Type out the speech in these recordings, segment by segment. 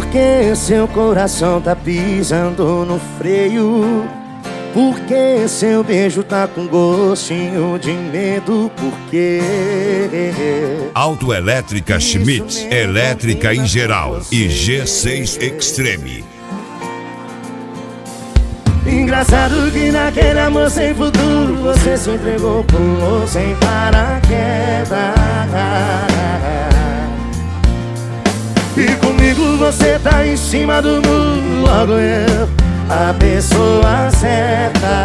Porque seu coração tá pisando no freio? Porque seu beijo tá com gostinho de medo? Porque Autoelétrica Schmidt, elétrica em geral e G6 Extreme. Engraçado que naquele amor sem futuro você se entregou, pulou sem paraquedas. E comigo você tá em cima do muro, logo eu, a pessoa certa.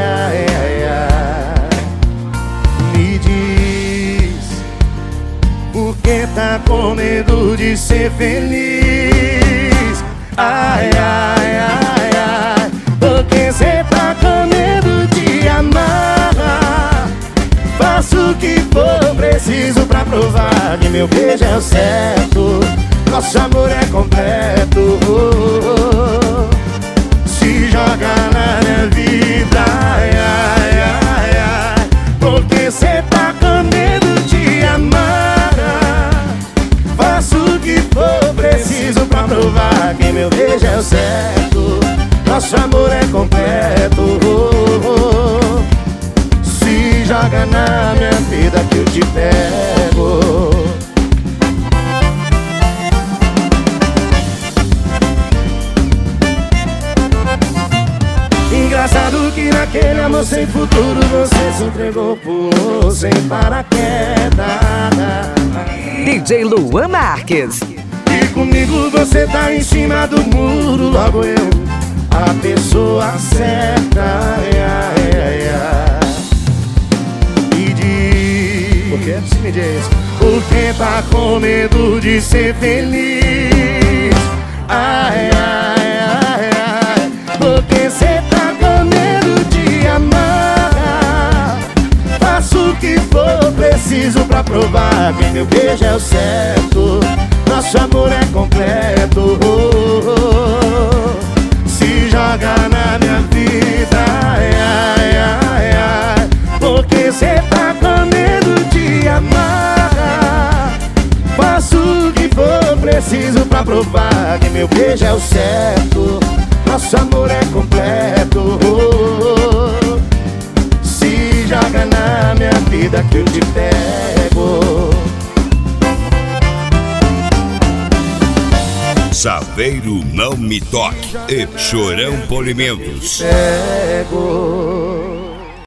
Me diz, por que tá com medo de ser feliz? Ai, ai, ai, ai, porque cê tá com medo de amar. Faço o que for preciso pra provar que meu beijo é o certo, nosso amor é completo. Se joga na minha vida, ai, ai, ai, ai, porque cê tá com medo de amar. Faço o que for preciso pra provar que meu beijo é o certo, nosso amor é completo. Se joga na minha vida que eu te pego. Engraçado que naquele amor sem futuro você se entregou, pulou sem paraquedas. DJ Luan Marques. E comigo você tá em cima do muro, logo eu, a pessoa certa. Me diz, por que me diz? Porque tá com medo de ser feliz? Ai, ai, ai, ai, porque cê tá com medo de amar. Faço o que for preciso pra provar que meu beijo é o certo, nosso amor é completo. Se joga na minha vida, ai, ai, ai, ai, porque cê tá com medo de amar. Faço o que for preciso pra provar que meu beijo é o certo, nosso amor é completo. Se joga na minha vida que eu te pego. Saveiro Não Me Toque e Chorão Polimentos. Pego.